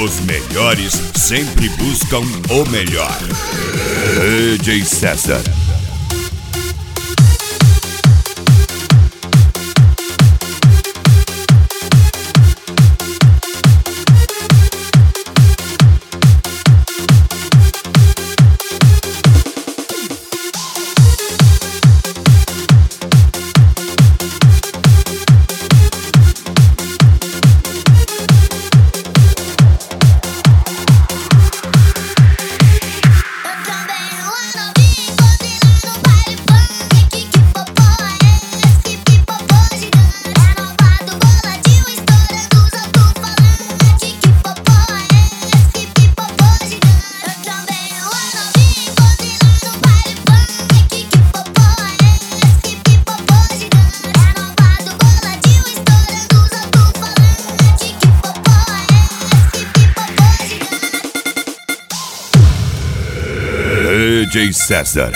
Os melhores sempre buscam o melhor. DJ César. DJ César.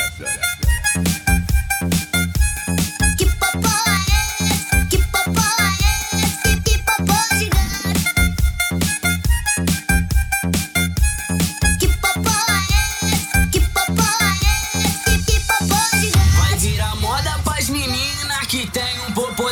Vai virar moda pras meninas que tem um popôs.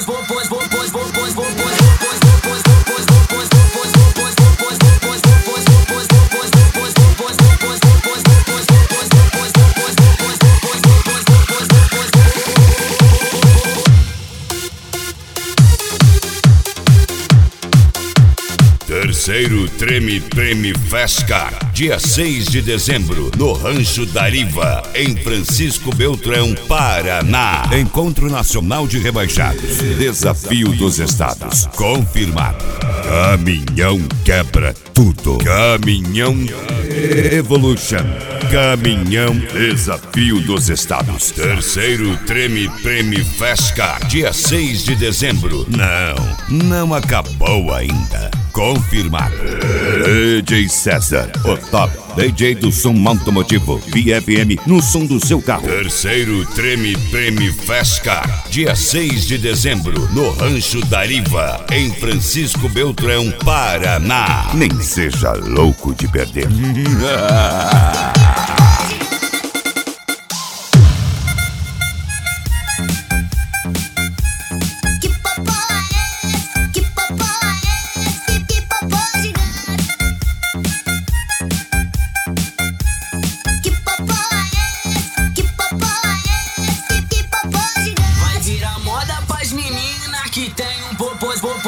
Terceiro Treme Fesca, dia 6 de dezembro, no Rancho Dariva, em Francisco Beltrão, Paraná. Encontro Nacional de Rebaixados, Desafio dos Estados, confirmado. Caminhão quebra tudo. Caminhão Evolution. Caminhão Desafio dos Estados. Terceiro Treme Fesca, dia 6 de dezembro. Não acabou ainda. Confirmado. DJ César, o top DJ do som automotivo VFM no som do seu carro. Terceiro Treme Fesca, dia 6 de dezembro, no Rancho Dariva, em Francisco Beltrão, Paraná. Nem seja louco de perder. Que tem um popôs.